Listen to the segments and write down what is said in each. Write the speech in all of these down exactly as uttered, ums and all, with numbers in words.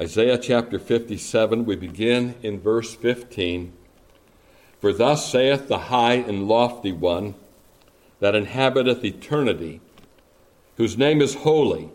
Isaiah chapter fifty-seven, we begin in verse fifteen. For thus saith the high and lofty one that inhabiteth eternity, whose name is holy.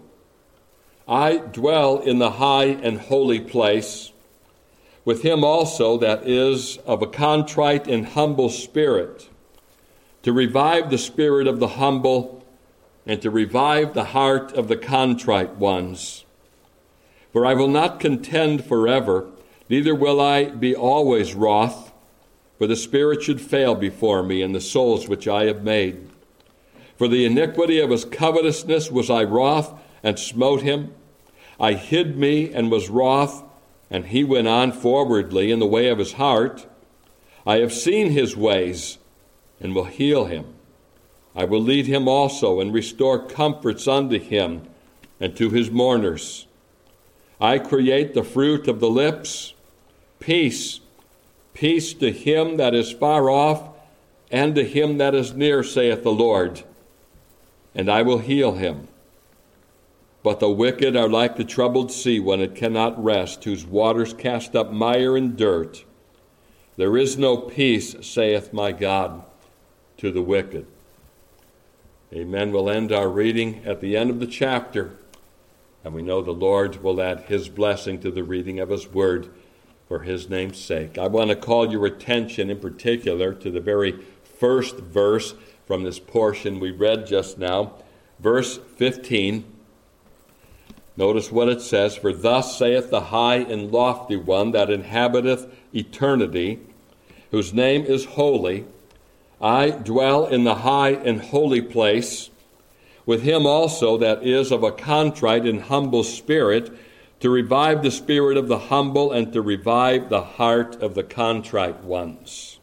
I dwell in the high and holy place, with him also that is of a contrite and humble spirit, to revive the spirit of the humble, and to revive the heart of the contrite ones. For I will not contend forever, neither will I be always wroth, for the spirit should fail before me, and the souls which I have made. For the iniquity of his covetousness was I wroth, and smote him. I hid me, and was wroth, and he went on forwardly in the way of his heart. I have seen his ways, and will heal him. I will lead him also, and restore comforts unto him, and to his mourners. I create the fruit of the lips, peace, peace to him that is far off, and to him that is near, saith the Lord, and I will heal him. But the wicked are like the troubled sea when it cannot rest, whose waters cast up mire and dirt. There is no peace, saith my God, to the wicked. Amen. We'll end our reading at the end of the chapter, and we know the Lord will add his blessing to the reading of his word for his name's sake. I want to call your attention in particular to the very first verse from this portion we read just now, verse fifteen. Notice what it says, for thus saith the high and lofty one that inhabiteth eternity, whose name is holy. I dwell in the high and holy place, with him also that is of a contrite and humble spirit, to revive the spirit of the humble, and to revive the heart of the contrite ones.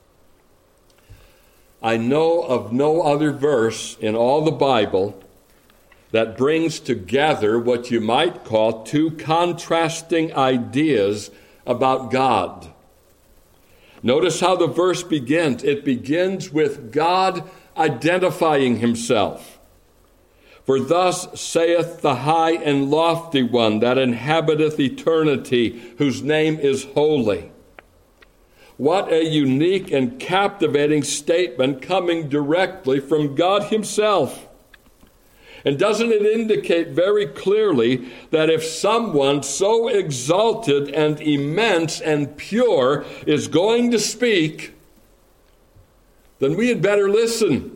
I know of no other verse in all the Bible that brings together what you might call two contrasting ideas about God. Notice how the verse begins. It begins with God identifying himself. For thus saith the high and lofty one that inhabiteth eternity, whose name is holy. What a unique and captivating statement coming directly from God himself. And doesn't it indicate very clearly that if someone so exalted and immense and pure is going to speak, then we had better listen.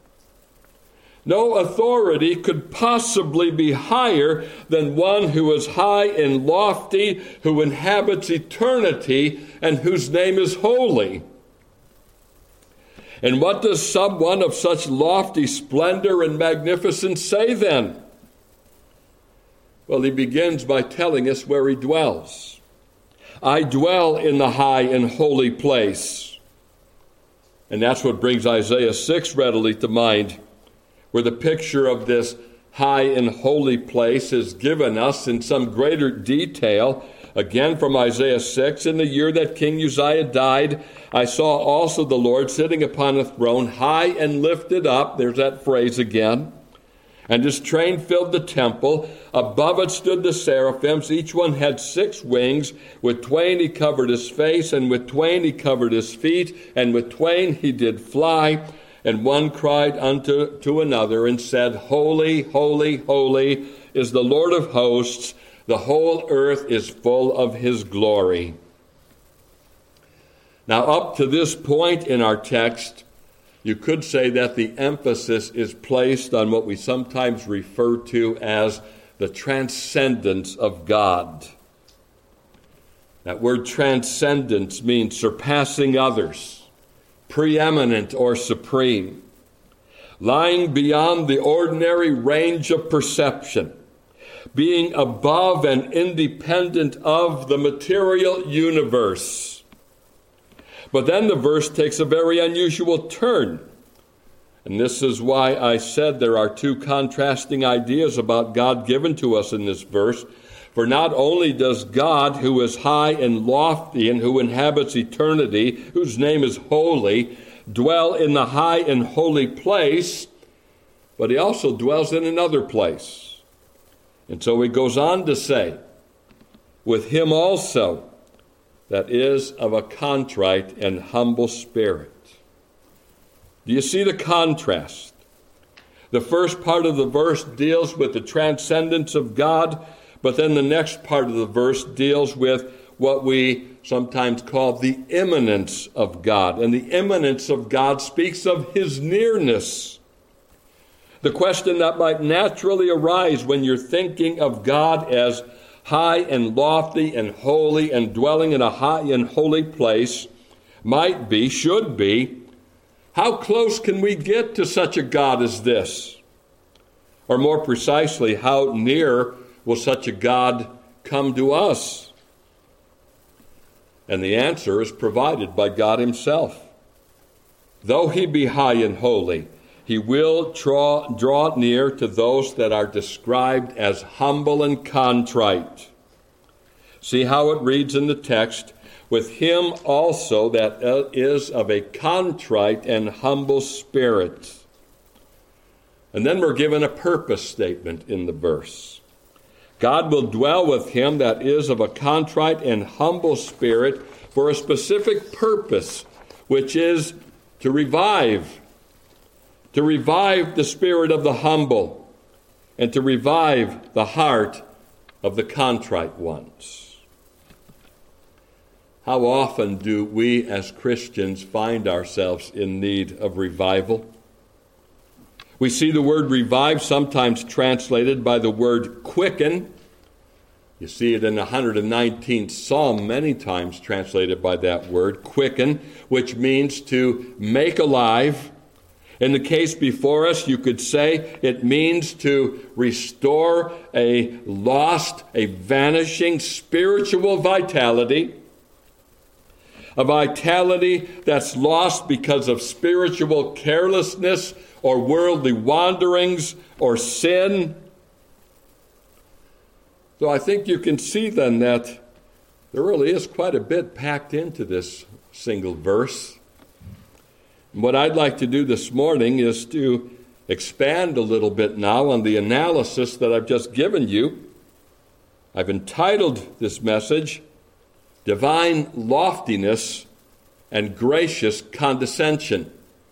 No authority could possibly be higher than one who is high and lofty, who inhabits eternity, and whose name is holy. And what does someone of such lofty splendor and magnificence say then? Well, he begins by telling us where he dwells. I dwell in the high and holy place. And that's what brings Isaiah six readily to mind, where the picture of this high and holy place is given us in some greater detail. Again from Isaiah six, in the year that King Uzziah died, I saw also the Lord sitting upon a throne, high and lifted up. There's that phrase again. And his train filled the temple. Above it stood the seraphims. Each one had six wings. With twain he covered his face, and with twain he covered his feet, and with twain he did fly. And one cried unto to another and said, Holy, holy, holy is the Lord of hosts. The whole earth is full of his glory. Now, up to this point in our text, you could say that the emphasis is placed on what we sometimes refer to as the transcendence of God. That word transcendence means surpassing others, preeminent or supreme, lying beyond the ordinary range of perception, being above and independent of the material universe. But then the verse takes a very unusual turn. And this is why I said there are two contrasting ideas about God given to us in this verse. For not only does God, who is high and lofty and who inhabits eternity, whose name is holy, dwell in the high and holy place, but he also dwells in another place. And so he goes on to say, with him also that is of a contrite and humble spirit. Do you see the contrast? The first part of the verse deals with the transcendence of God, but then the next part of the verse deals with what we sometimes call the immanence of God. And the immanence of God speaks of his nearness. The question that might naturally arise when you're thinking of God as high and lofty and holy and dwelling in a high and holy place might be, should be, how close can we get to such a God as this? Or more precisely, how near will such a God come to us? And the answer is provided by God himself. Though he be high and holy, he will draw, draw near to those that are described as humble and contrite. See how it reads in the text, with him also that is of a contrite and humble spirit. And then we're given a purpose statement in the verse. God will dwell with him that is of a contrite and humble spirit for a specific purpose, which is to revive. To revive the spirit of the humble and to revive the heart of the contrite ones. How often do we as Christians find ourselves in need of revival? We see the word revive sometimes translated by the word quicken. You see it in the one hundred nineteenth Psalm many times translated by that word, quicken, which means to make alive. In the case before us, you could say it means to restore a lost, a vanishing spiritual vitality. A vitality that's lost because of spiritual carelessness or worldly wanderings or sin. So I think you can see then that there really is quite a bit packed into this single verse. And what I'd like to do this morning is to expand a little bit now on the analysis that I've just given you. I've entitled this message, Divine Loftiness and Gracious Condescension.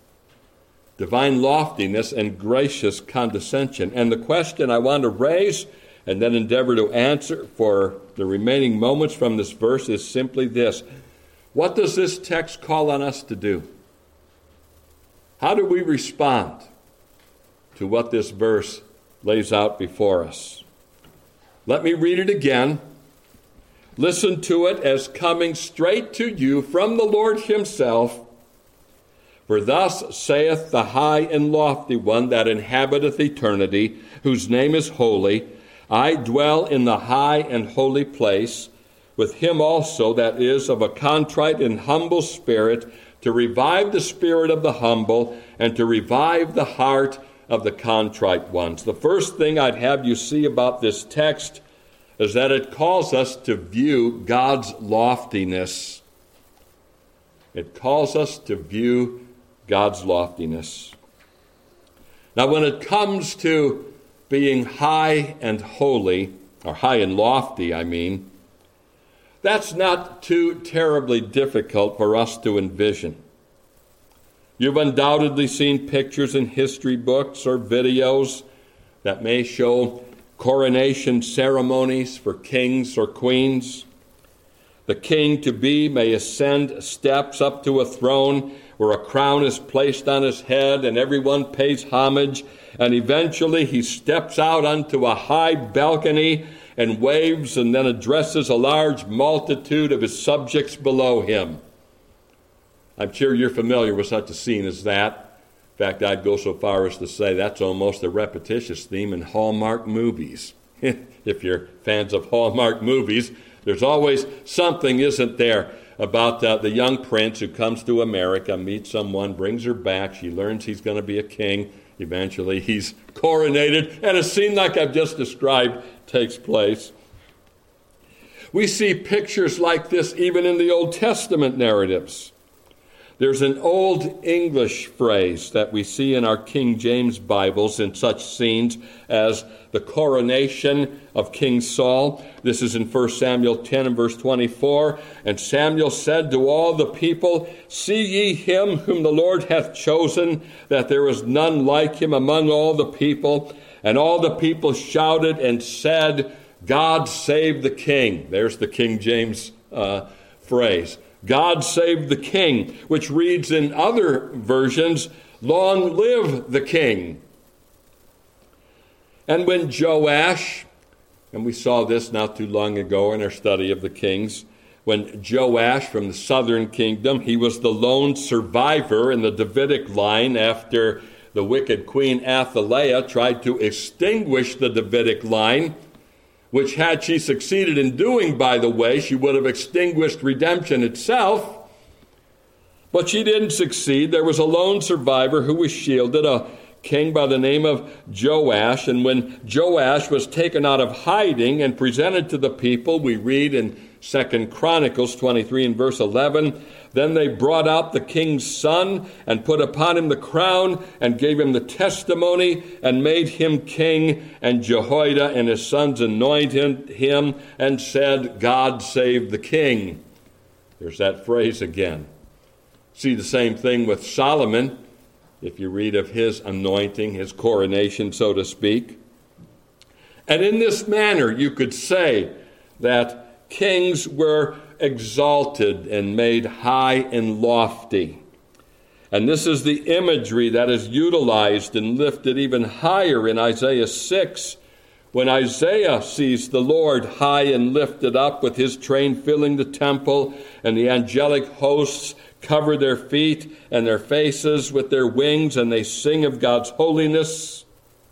Divine loftiness and gracious condescension. And the question I want to raise and then endeavor to answer for the remaining moments from this verse is simply this. What does this text call on us to do? How do we respond to what this verse lays out before us? Let me read it again. Listen to it as coming straight to you from the Lord himself. For thus saith the high and lofty one that inhabiteth eternity, whose name is holy, I dwell in the high and holy place, with him also that is of a contrite and humble spirit, to revive the spirit of the humble, and to revive the heart of the contrite ones. The first thing I'd have you see about this text is that it calls us to view God's loftiness. It calls us to view God's loftiness. Now, when it comes to being high and holy, or high and lofty, I mean, that's not too terribly difficult for us to envision. You've undoubtedly seen pictures in history books or videos that may show coronation ceremonies for kings or queens. The king-to-be may ascend steps up to a throne where a crown is placed on his head and everyone pays homage, and eventually he steps out onto a high balcony and waves and then addresses a large multitude of his subjects below him. I'm sure you're familiar with such a scene as that. In fact, I'd go so far as to say that's almost a repetitious theme in Hallmark movies. If you're fans of Hallmark movies, there's always something, isn't there, about uh, the young prince who comes to America, meets someone, brings her back, she learns he's going to be a king, eventually he's coronated, and a scene like I've just described takes place. We see pictures like this even in the Old Testament narratives. There's an old English phrase that we see in our King James Bibles in such scenes as the coronation of King Saul. This is in First Samuel ten and verse twenty-four. And Samuel said to all the people, "See ye him whom the Lord hath chosen, that there is none like him among all the people." And all the people shouted and said, "God save the king." There's the King James uh, phrase. God save the king, which reads in other versions, "Long live the king." And when Joash, and we saw this not too long ago in our study of the kings, when Joash from the southern kingdom, he was the lone survivor in the Davidic line after the wicked Queen Athaliah tried to extinguish the Davidic line, which had she succeeded in doing, by the way, she would have extinguished redemption itself. But she didn't succeed. There was a lone survivor who was shielded, a king by the name of Joash. And when Joash was taken out of hiding and presented to the people, we read in Second Chronicles twenty-three and verse eleven, "Then they brought out the king's son and put upon him the crown and gave him the testimony and made him king. And Jehoiada and his sons anointed him and said, God save the king." There's that phrase again. See the same thing with Solomon, if you read of his anointing, his coronation, so to speak. And in this manner, you could say that kings were exalted and made high and lofty. And this is the imagery that is utilized and lifted even higher in Isaiah six, when Isaiah sees the Lord high and lifted up with his train filling the temple, and the angelic hosts cover their feet and their faces with their wings, and they sing of God's holiness.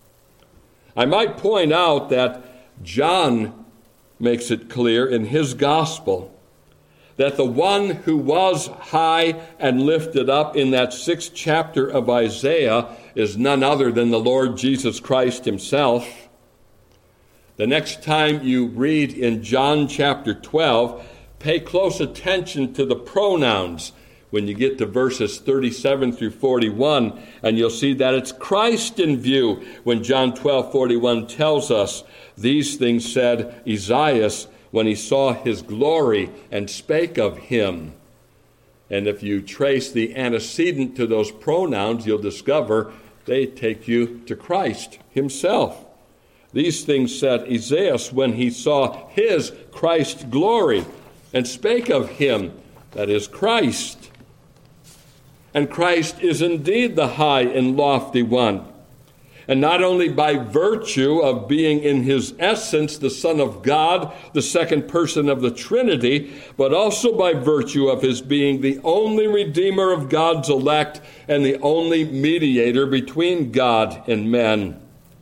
I might point out that John makes it clear in his gospel that the one who was high and lifted up in that sixth chapter of Isaiah is none other than the Lord Jesus Christ himself. The next time you read in John chapter twelve, pay close attention to the pronouns when you get to verses thirty-seven through forty-one, and you'll see that it's Christ in view when John twelve forty-one tells us, "These things said Esaias when he saw his glory and spake of him." And if you trace the antecedent to those pronouns, you'll discover they take you to Christ himself. These things said Esaias when he saw his Christ's glory and spake of him, that is Christ. And Christ is indeed the high and lofty one. And not only by virtue of being in his essence the Son of God, the second person of the Trinity, but also by virtue of his being the only Redeemer of God's elect and the only mediator between God and men.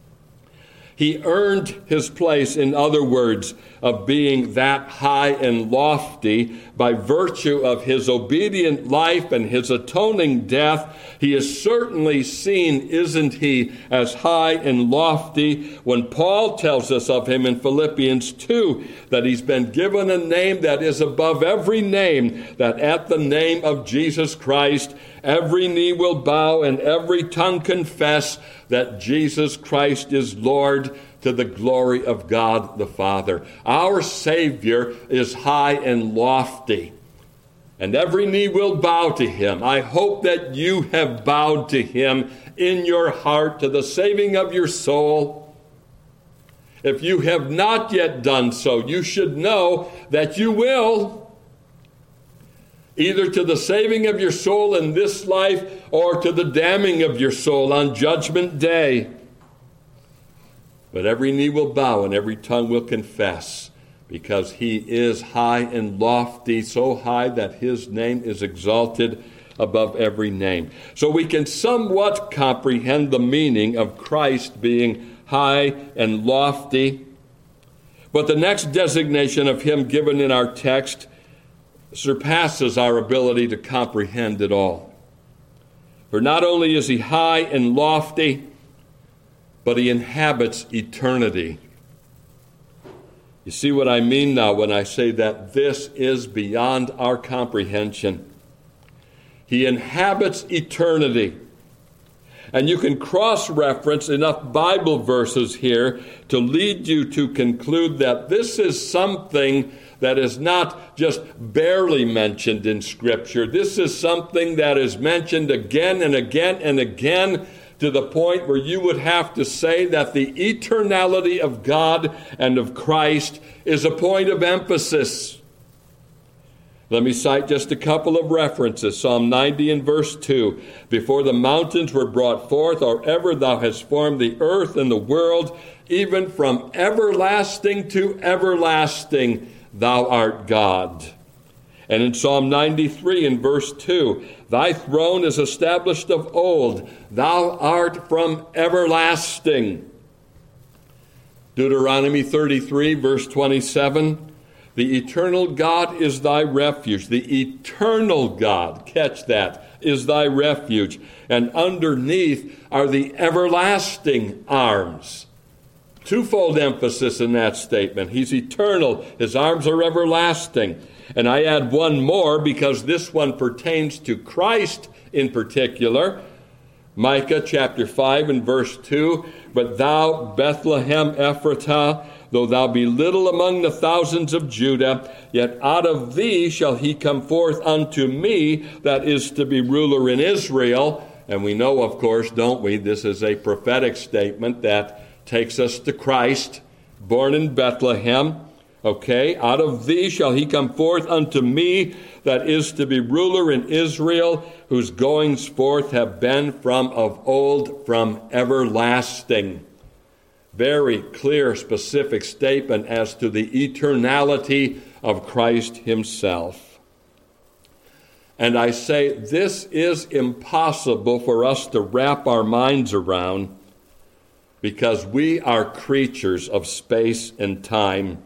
He earned his place, in other words, of being that high and lofty by virtue of his obedient life and his atoning death. He is certainly seen, isn't he, as high and lofty when Paul tells us of him in Philippians two, that he's been given a name that is above every name, that at the name of Jesus Christ, every knee will bow and every tongue confess that Jesus Christ is Lord, to the glory of God the Father. Our Savior is high and lofty, and every knee will bow to him. I hope that you have bowed to him in your heart to the saving of your soul. If you have not yet done so, you should know that you will, either to the saving of your soul in this life or to the damning of your soul on Judgment Day. But every knee will bow and every tongue will confess, because he is high and lofty, so high that his name is exalted above every name. So we can somewhat comprehend the meaning of Christ being high and lofty. But the next designation of him given in our text surpasses our ability to comprehend it all. For not only is he high and lofty, but he inhabits eternity. You see what I mean now when I say that this is beyond our comprehension. He inhabits eternity. And you can cross-reference enough Bible verses here to lead you to conclude that this is something that is not just barely mentioned in Scripture. This is something that is mentioned again and again and again, to the point where you would have to say that the eternality of God and of Christ is a point of emphasis. Let me cite just a couple of references. Psalm ninety and verse two. Before the mountains were brought forth, or ever thou hast formed the earth and the world, even from everlasting to everlasting, thou art God. And in Psalm ninety-three and verse two, thy throne is established of old, thou art from everlasting. Deuteronomy thirty-three, verse twenty-seven, the eternal God is thy refuge. The eternal God, catch that, is thy refuge. And underneath are the everlasting arms. Twofold emphasis in that statement. He's eternal. His arms are everlasting. And I add one more because this one pertains to Christ in particular. Micah chapter five and verse two, but thou, Bethlehem Ephratah, though thou be little among the thousands of Judah, yet out of thee shall he come forth unto me that is to be ruler in Israel. And we know, of course, don't we, this is a prophetic statement that takes us to Christ, born in Bethlehem. Okay, out of thee shall he come forth unto me that is to be ruler in Israel, whose goings forth have been from of old, from everlasting. Very clear, specific statement as to the eternality of Christ himself. And I say this is impossible for us to wrap our minds around because we are creatures of space and time.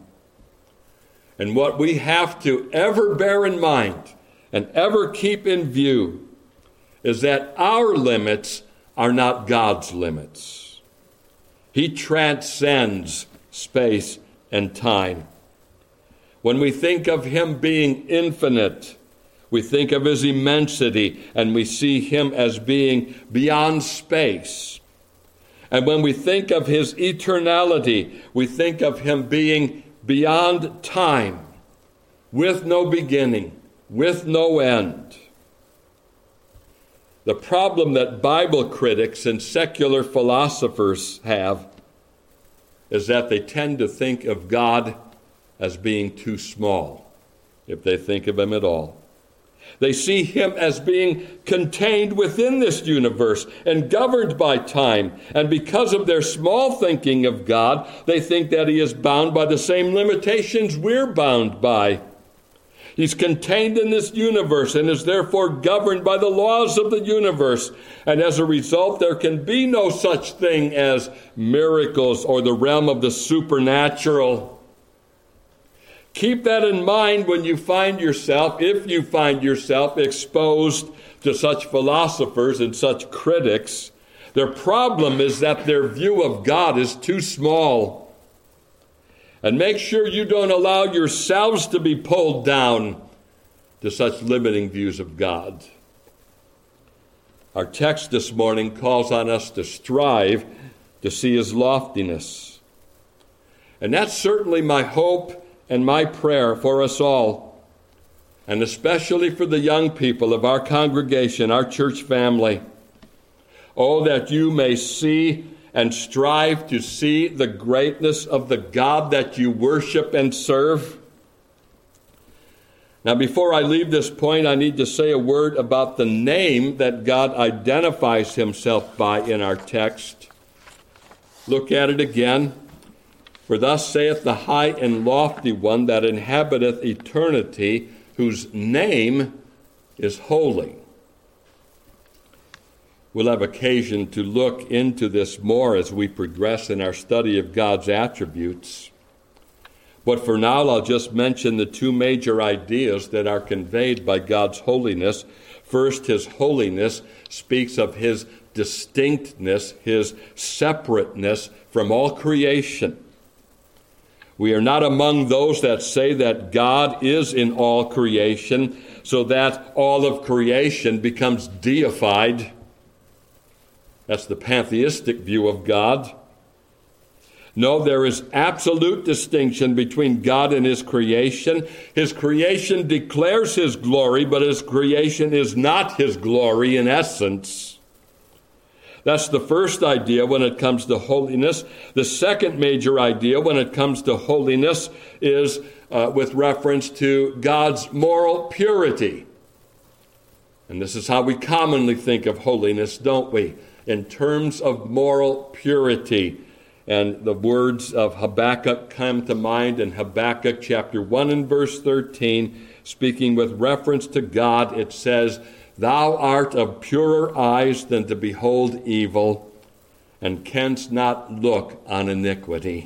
And what we have to ever bear in mind and ever keep in view is that our limits are not God's limits. He transcends space and time. When we think of him being infinite, we think of his immensity, and we see him as being beyond space. And when we think of his eternality, we think of him being beyond time, with no beginning, with no end. The problem that Bible critics and secular philosophers have is that they tend to think of God as being too small, if they think of him at all. They see him as being contained within this universe and governed by time. And because of their small thinking of God, they think that he is bound by the same limitations we're bound by. He's contained in this universe and is therefore governed by the laws of the universe. And as a result, there can be no such thing as miracles or the realm of the supernatural. Keep that in mind when you find yourself, if you find yourself exposed to such philosophers and such critics. Their problem is that their view of God is too small. And make sure you don't allow yourselves to be pulled down to such limiting views of God. Our text this morning calls on us to strive to see his loftiness. And that's certainly my hope and my prayer for us all, and especially for the young people of our congregation, our church family. Oh, that you may see and strive to see the greatness of the God that you worship and serve. Now, before I leave this point, I need to say a word about the name that God identifies himself by in our text. Look at it again. For thus saith the high and lofty one that inhabiteth eternity, whose name is holy. We'll have occasion to look into this more as we progress in our study of God's attributes. But for now, I'll just mention the two major ideas that are conveyed by God's holiness. First, his holiness speaks of his distinctness, his separateness from all creation. We are not among those that say that God is in all creation, so that all of creation becomes deified. That's the pantheistic view of God. No, there is absolute distinction between God and his creation. His creation declares his glory, but his creation is not his glory in essence. That's the first idea when it comes to holiness. The second major idea when it comes to holiness is uh, with reference to God's moral purity. And this is how we commonly think of holiness, don't we? In terms of moral purity. And the words of Habakkuk come to mind in Habakkuk chapter one and verse thirteen. Speaking with reference to God, it says, "Thou art of purer eyes than to behold evil, and canst not look on iniquity."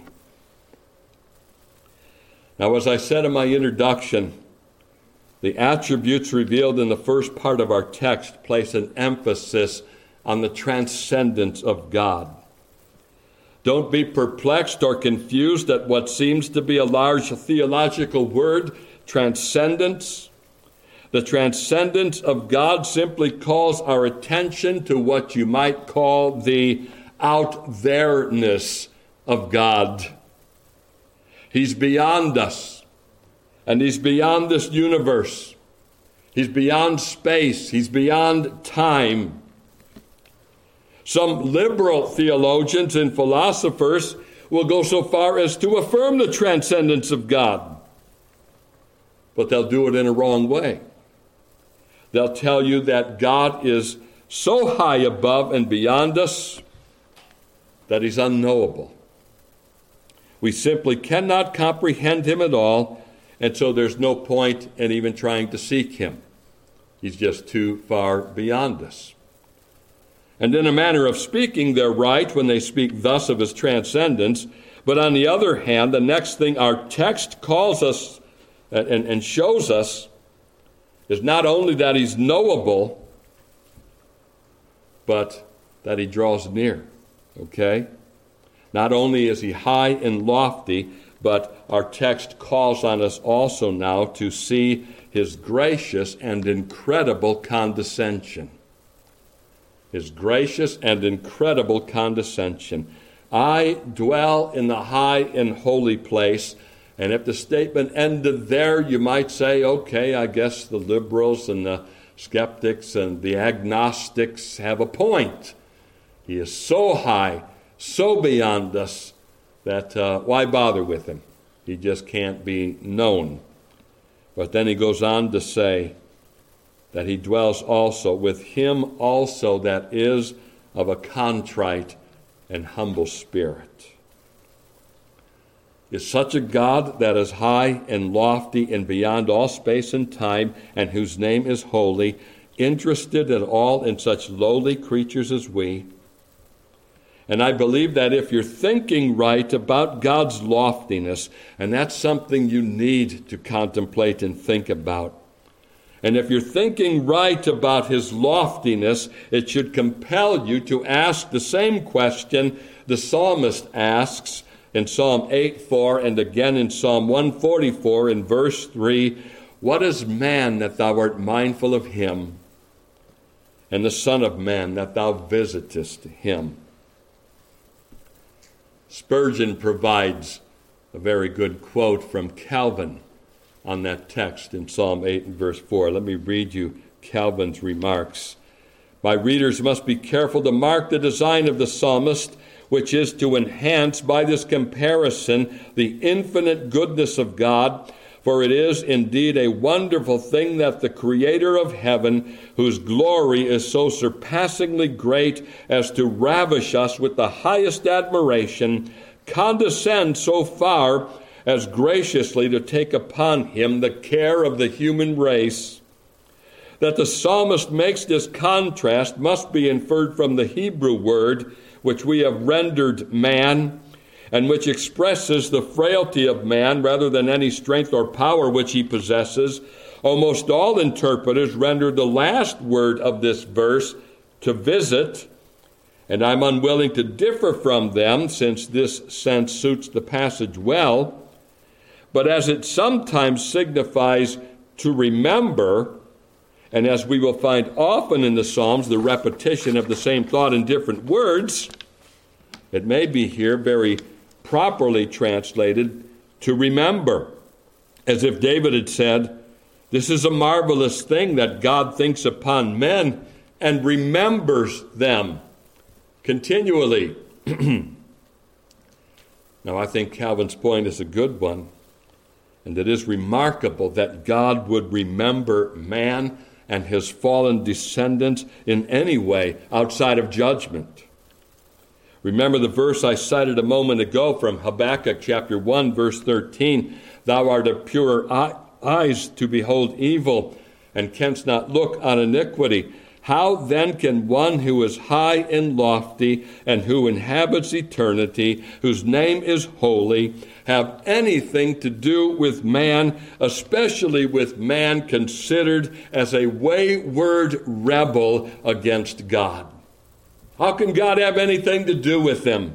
Now, as I said in my introduction, the attributes revealed in the first part of our text place an emphasis on the transcendence of God. Don't be perplexed or confused at what seems to be a large theological word, transcendence. The transcendence of God simply calls our attention to what you might call the out-there-ness of God. He's beyond us, and he's beyond this universe. He's beyond space. He's beyond time. Some liberal theologians and philosophers will go so far as to affirm the transcendence of God, but they'll do it in a wrong way. They'll tell you that God is so high above and beyond us that he's unknowable. We simply cannot comprehend him at all, and so there's no point in even trying to seek him. He's just too far beyond us. And in a manner of speaking, they're right when they speak thus of his transcendence. But on the other hand, the next thing our text calls us and, and shows us is not only that he's knowable, but that he draws near. Okay? Not only is he high and lofty, but our text calls on us also now to see his gracious and incredible condescension. His gracious and incredible condescension. I dwell in the high and holy place. And if the statement ended there, you might say, okay, I guess the liberals and the skeptics and the agnostics have a point. He is so high, so beyond us, that uh, why bother with him? He just can't be known. But then he goes on to say that he dwells also with him also that is of a contrite and humble spirit. Is such a God that is high and lofty and beyond all space and time, and whose name is holy, interested at all in such lowly creatures as we? And I believe that if you're thinking right about God's loftiness, and that's something you need to contemplate and think about, and if you're thinking right about his loftiness, it should compel you to ask the same question the psalmist asks in Psalm eight four and again in Psalm one forty-four in verse three, "What is man that thou art mindful of him, and the Son of Man that thou visitest him?" Spurgeon provides a very good quote from Calvin on that text in Psalm eight and verse four. Let me read you Calvin's remarks. My readers must be careful to mark the design of the psalmist, which is to enhance by this comparison the infinite goodness of God, for it is indeed a wonderful thing that the Creator of heaven, whose glory is so surpassingly great as to ravish us with the highest admiration, condescends so far as graciously to take upon him the care of the human race. That the psalmist makes this contrast must be inferred from the Hebrew word, which we have rendered man, and which expresses the frailty of man rather than any strength or power which he possesses. Almost all interpreters render the last word of this verse to visit, and I'm unwilling to differ from them, since this sense suits the passage well. but as it sometimes signifies to remember, and as we will find often in the Psalms, the repetition of the same thought in different words, it may be here very properly translated to remember, as if David had said, "This is a marvelous thing that God thinks upon men and remembers them continually." Now, I think Calvin's point is a good one, and it is remarkable that God would remember man and his fallen descendants in any way outside of judgment. Remember the verse I cited a moment ago from Habakkuk chapter one, verse thirteen, "Thou art of purer eyes to behold evil, and canst not look on iniquity. How then can one who is high and lofty, and who inhabits eternity, whose name is holy, have anything to do with man, especially with man considered as a wayward rebel against God?" How can God have anything to do with them?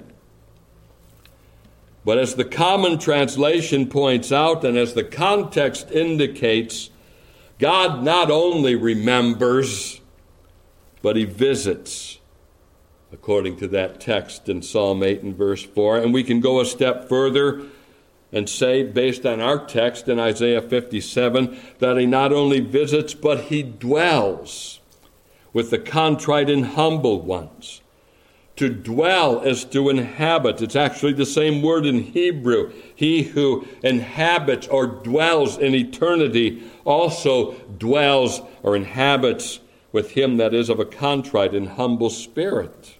But as the common translation points out, and as the context indicates, God not only remembers, but he visits, according to that text in Psalm eight and verse four. And we can go a step further and say, based on our text in Isaiah fifty-seven, that he not only visits, but he dwells with the contrite and humble ones. To dwell is to inhabit. It's actually the same word in Hebrew. He who inhabits or dwells in eternity also dwells or inhabits with him that is of a contrite and humble spirit.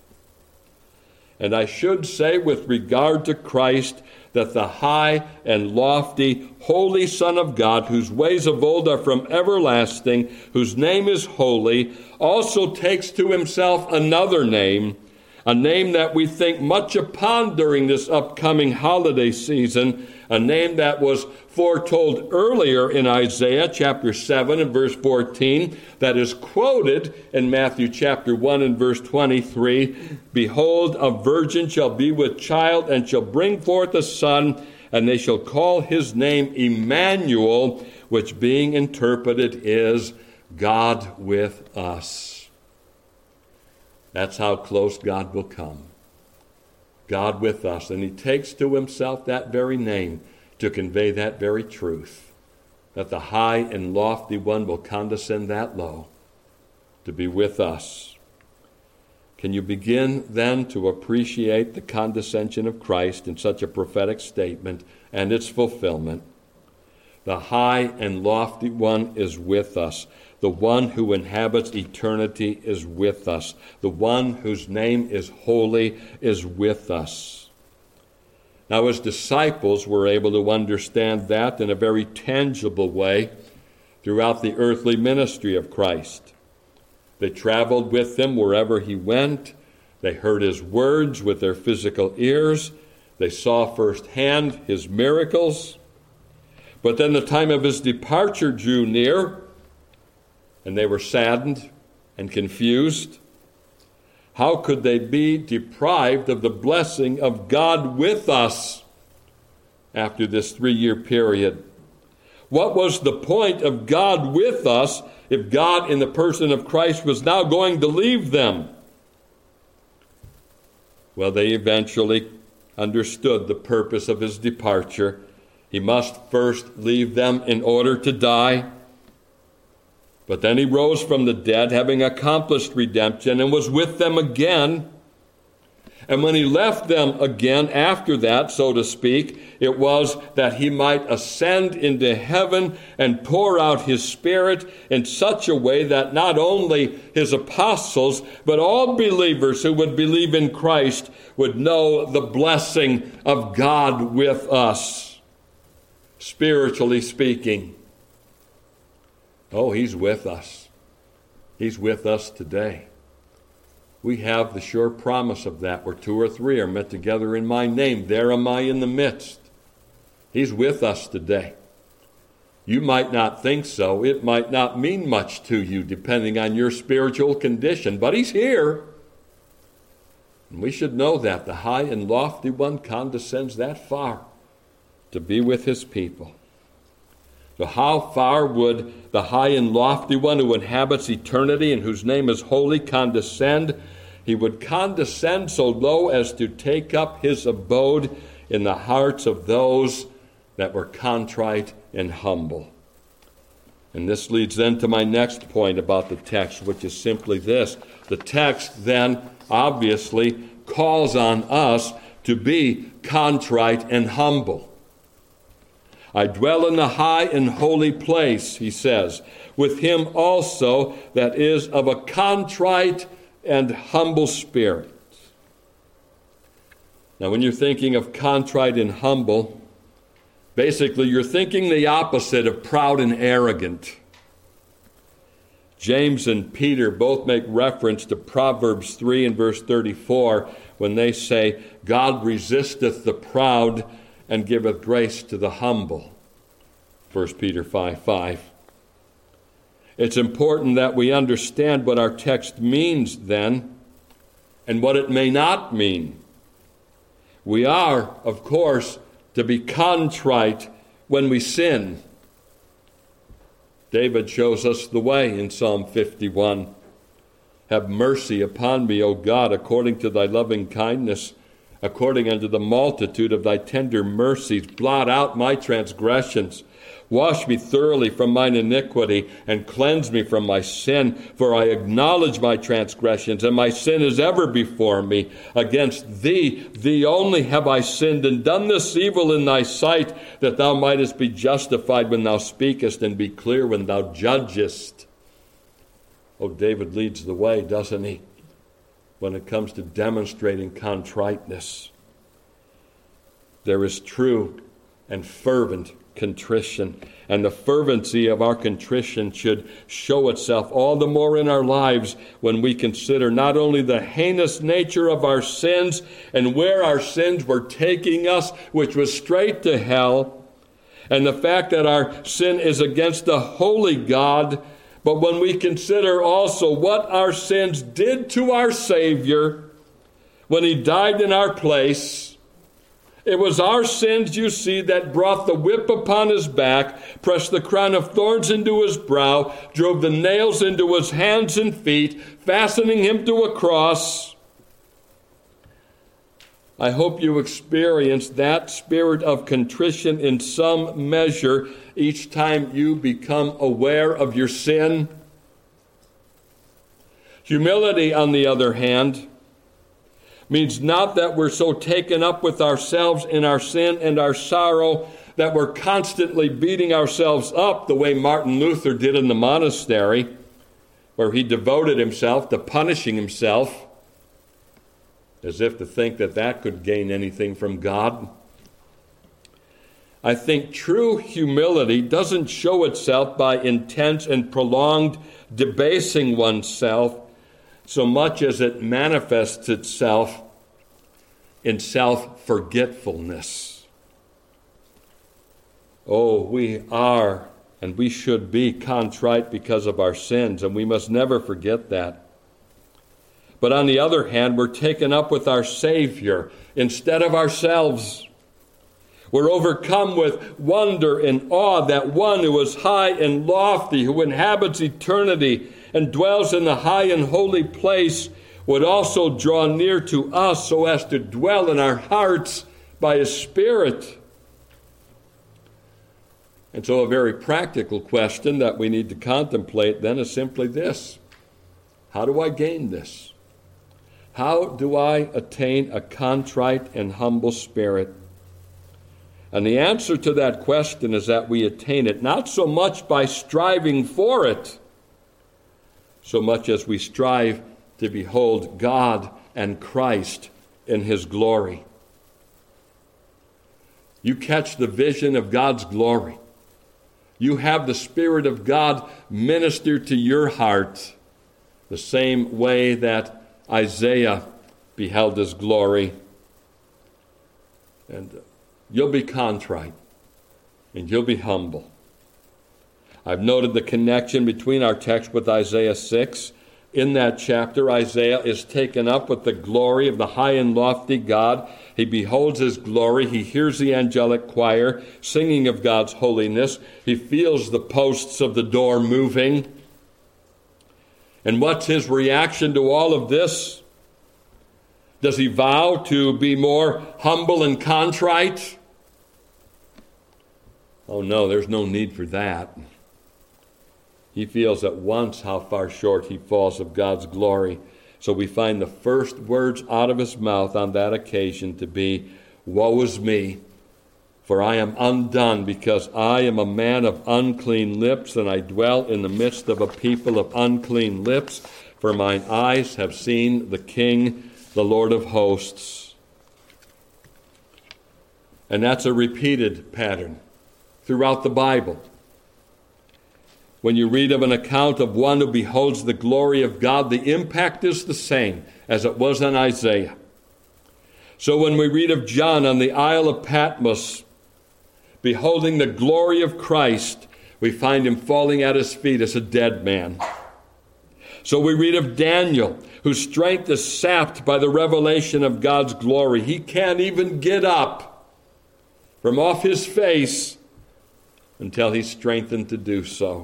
And I should say with regard to Christ that the high and lofty, holy Son of God, whose ways of old are from everlasting, whose name is holy, also takes to himself another name, a name that we think much upon during this upcoming holiday season, a name that was foretold earlier in Isaiah chapter seven and verse fourteen, that is quoted in Matthew chapter one and verse twenty-three. "Behold, a virgin shall be with child, and shall bring forth a son, and they shall call his name Emmanuel," which being interpreted is God with us. That's how close God will come. God with us. And he takes to himself that very name to convey that very truth, that the high and lofty one will condescend that low to be with us. Can you begin then to appreciate the condescension of Christ in such a prophetic statement and its fulfillment? The high and lofty one is with us. The one who inhabits eternity is with us. The one whose name is holy is with us. Now, his disciples were able to understand that in a very tangible way throughout the earthly ministry of Christ. They traveled with him wherever he went. They heard his words with their physical ears. They saw firsthand his miracles. But then the time of his departure drew near, and they were saddened and confused. How could they be deprived of the blessing of God with us after this three-year period? What was the point of God with us if God in the person of Christ was now going to leave them? Well, they eventually understood the purpose of his departure. He must first leave them in order to die. But then he rose from the dead, having accomplished redemption, and was with them again. And when he left them again after that, so to speak, it was that he might ascend into heaven and pour out his Spirit in such a way that not only his apostles, but all believers who would believe in Christ would know the blessing of God with us, spiritually speaking. Oh, he's with us. He's with us today. We have the sure promise of that, where two or three are met together in my name. There am I in the midst. He's with us today. You might not think so. It might not mean much to you, depending on your spiritual condition, but he's here. And we should know that the high and lofty one condescends that far to be with his people. So how far would the high and lofty one who inhabits eternity and whose name is holy condescend? He would condescend so low as to take up his abode in the hearts of those that were contrite and humble. And this leads then to my next point about the text, which is simply this. The text then obviously calls on us to be contrite and humble. I dwell in the high and holy place, he says, with him also that is of a contrite and humble spirit. Now, when you're thinking of contrite and humble, basically you're thinking the opposite of proud and arrogant. James and Peter both make reference to Proverbs three and verse thirty-four when they say, God resisteth the proud and giveth grace to the humble. First Peter five five. It's important that we understand what our text means then and what it may not mean. We are, of course, to be contrite when we sin. David shows us the way in Psalm fifty-one. Have mercy upon me, O God, according to thy loving kindness, according unto the multitude of thy tender mercies. Blot out my transgressions. Wash me thoroughly from mine iniquity, and cleanse me from my sin. For I acknowledge my transgressions, and my sin is ever before me. Against thee, thee only have I sinned, and done this evil in thy sight, that thou mightest be justified when thou speakest, and be clear when thou judgest. Oh, David leads the way, doesn't he, when it comes to demonstrating contriteness. There is true and fervent contrition, and the fervency of our contrition should show itself all the more in our lives when we consider not only the heinous nature of our sins and where our sins were taking us, which was straight to hell, and the fact that our sin is against the holy God, but when we consider also what our sins did to our Savior when he died in our place. It was our sins, you see, that brought the whip upon his back, pressed the crown of thorns into his brow, drove the nails into his hands and feet, fastening him to a cross. I hope you experience that spirit of contrition in some measure each time you become aware of your sin. Humility, on the other hand, means not that we're so taken up with ourselves in our sin and our sorrow that we're constantly beating ourselves up the way Martin Luther did in the monastery, where he devoted himself to punishing himself, as if to think that that could gain anything from God. I think true humility doesn't show itself by intense and prolonged debasing oneself, so much as it manifests itself in self-forgetfulness. Oh, we are and we should be contrite because of our sins, and we must never forget that. But on the other hand, we're taken up with our Savior instead of ourselves. We're overcome with wonder and awe that one who is high and lofty, who inhabits eternity and dwells in the high and holy place, would also draw near to us so as to dwell in our hearts by his Spirit. And so a very practical question that we need to contemplate then is simply this: how do I gain this? How do I attain a contrite and humble spirit? And the answer to that question is that we attain it not so much by striving for it, so much as we strive to behold God and Christ in his glory. You catch the vision of God's glory. You have the Spirit of God minister to your heart the same way that Isaiah beheld his glory. And you'll be contrite and you'll be humble. I've noted the connection between our text with Isaiah six, in that chapter, Isaiah is taken up with the glory of the high and lofty God. He beholds his glory. He hears the angelic choir singing of God's holiness. He feels the posts of the door moving. And what's his reaction to all of this? Does he vow to be more humble and contrite? Oh no, there's no need for that. He feels at once how far short he falls of God's glory. So we find the first words out of his mouth on that occasion to be, "Woe is me, for I am undone, because I am a man of unclean lips, and I dwell in the midst of a people of unclean lips, for mine eyes have seen the King, the Lord of hosts." And that's a repeated pattern throughout the Bible. When you read of an account of one who beholds the glory of God, the impact is the same as it was on Isaiah. So when we read of John on the Isle of Patmos, beholding the glory of Christ, we find him falling at his feet as a dead man. So we read of Daniel, whose strength is sapped by the revelation of God's glory. He can't even get up from off his face until he's strengthened to do so.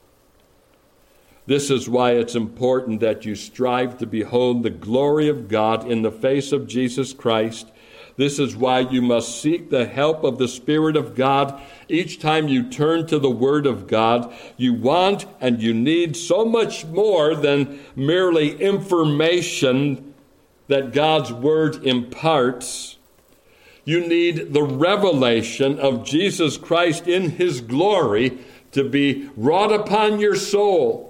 This is why it's important that you strive to behold the glory of God in the face of Jesus Christ. This is why you must seek the help of the Spirit of God each time you turn to the Word of God. You want and you need so much more than merely information that God's Word imparts. You need the revelation of Jesus Christ in His glory to be wrought upon your soul.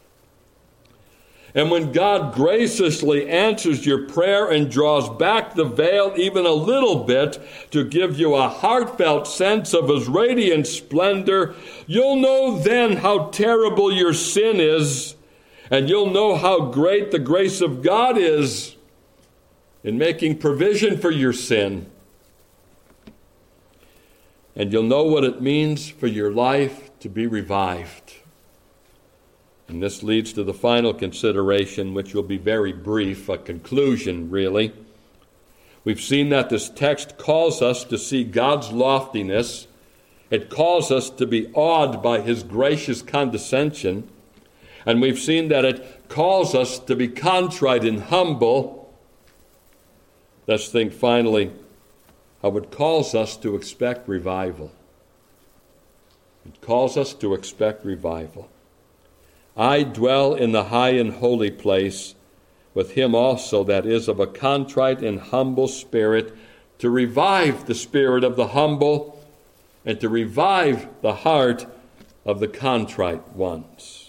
And when God graciously answers your prayer and draws back the veil even a little bit to give you a heartfelt sense of His radiant splendor, you'll know then how terrible your sin is, and you'll know how great the grace of God is in making provision for your sin. And you'll know what it means for your life to be revived. And this leads to the final consideration, which will be very brief, a conclusion, really. We've seen that this text calls us to see God's loftiness. It calls us to be awed by His gracious condescension. And we've seen that it calls us to be contrite and humble. Let's think finally how it calls us to expect revival. It calls us to expect revival. I dwell in the high and holy place with him also that is of a contrite and humble spirit, to revive the spirit of the humble and to revive the heart of the contrite ones.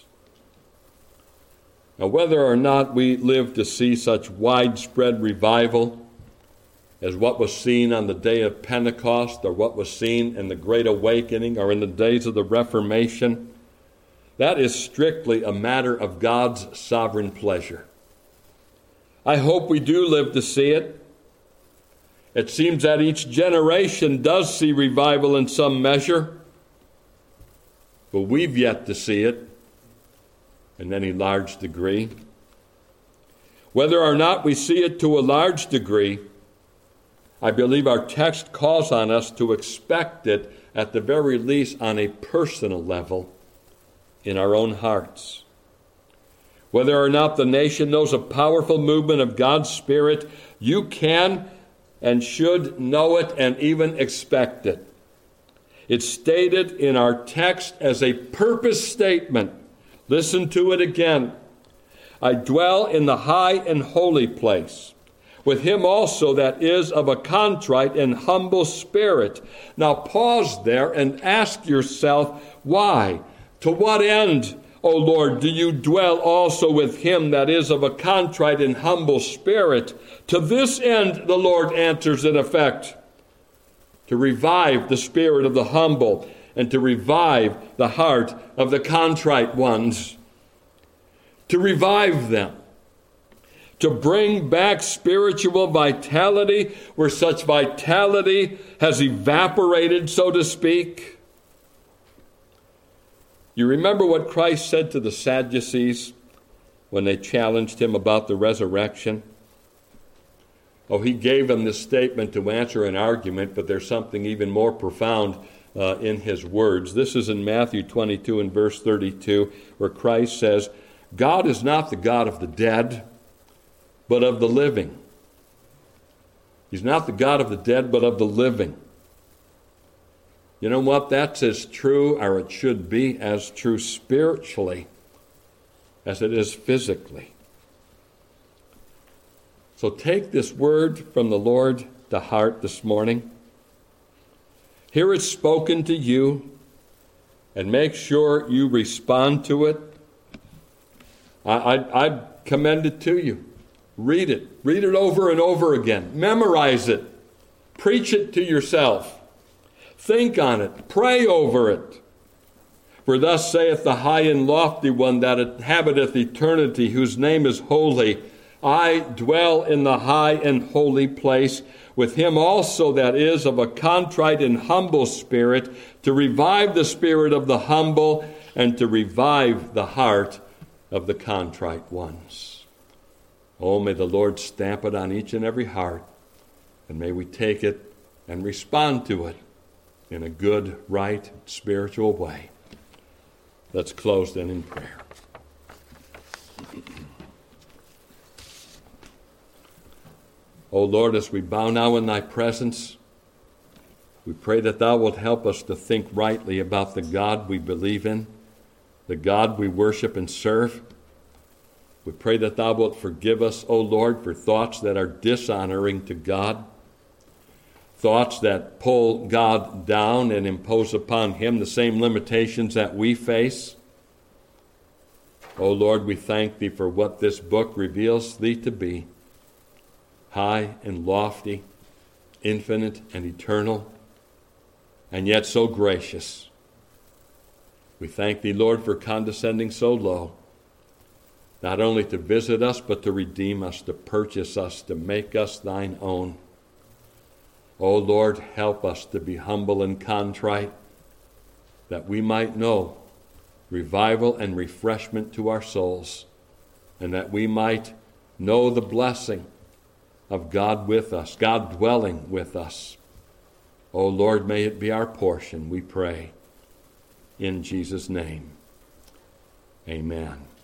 Now, whether or not we live to see such widespread revival as what was seen on the day of Pentecost, or what was seen in the Great Awakening, or in the days of the Reformation, that is strictly a matter of God's sovereign pleasure. I hope we do live to see it. It seems that each generation does see revival in some measure, but we've yet to see it in any large degree. Whether or not we see it to a large degree, I believe our text calls on us to expect it, at the very least on a personal level, in our own hearts. Whether or not the nation knows a powerful movement of God's Spirit, you can and should know it and even expect it. It's stated in our text as a purpose statement. Listen to it again. I dwell in the high and holy place, with him also that is of a contrite and humble spirit. Now pause there and ask yourself, why? To what end, O Lord, do you dwell also with him that is of a contrite and humble spirit? To this end, the Lord answers in effect, to revive the spirit of the humble and to revive the heart of the contrite ones. To revive them. To bring back spiritual vitality where such vitality has evaporated, so to speak. You remember what Christ said to the Sadducees when they challenged him about the resurrection? Oh, he gave them this statement to answer an argument, but there's something even more profound uh, in his words. This is in Matthew twenty-two and verse thirty-two, where Christ says, God is not the God of the dead, but of the living. He's not the God of the dead, but of the living. You know what? That's as true, or it should be as true spiritually as it is physically. So take this word from the Lord to heart this morning. Hear it spoken to you, and make sure you respond to it. I, I, I commend it to you. Read it. Read it over and over again. Memorize it. Preach it to yourself. Think on it. Pray over it. For thus saith the high and lofty one that inhabiteth eternity, whose name is holy. I dwell in the high and holy place, with him also that is of a contrite and humble spirit, to revive the spirit of the humble, and to revive the heart of the contrite ones. Oh, may the Lord stamp it on each and every heart, and may we take it and respond to it in a good, right, spiritual way. Let's close then in prayer. O Lord, as we bow now in thy presence, we pray that thou wilt help us to think rightly about the God we believe in, the God we worship and serve. We pray that thou wilt forgive us, O Lord, for thoughts that are dishonoring to God, thoughts that pull God down and impose upon him the same limitations that we face. O Lord, we thank thee for what this book reveals thee to be, high and lofty, infinite and eternal, and yet so gracious. We thank thee, Lord, for condescending so low, not only to visit us, but to redeem us, to purchase us, to make us thine own. O Lord, help us to be humble and contrite, that we might know revival and refreshment to our souls, and that we might know the blessing of God with us, God dwelling with us. O Lord, may it be our portion, we pray. In Jesus' name, amen.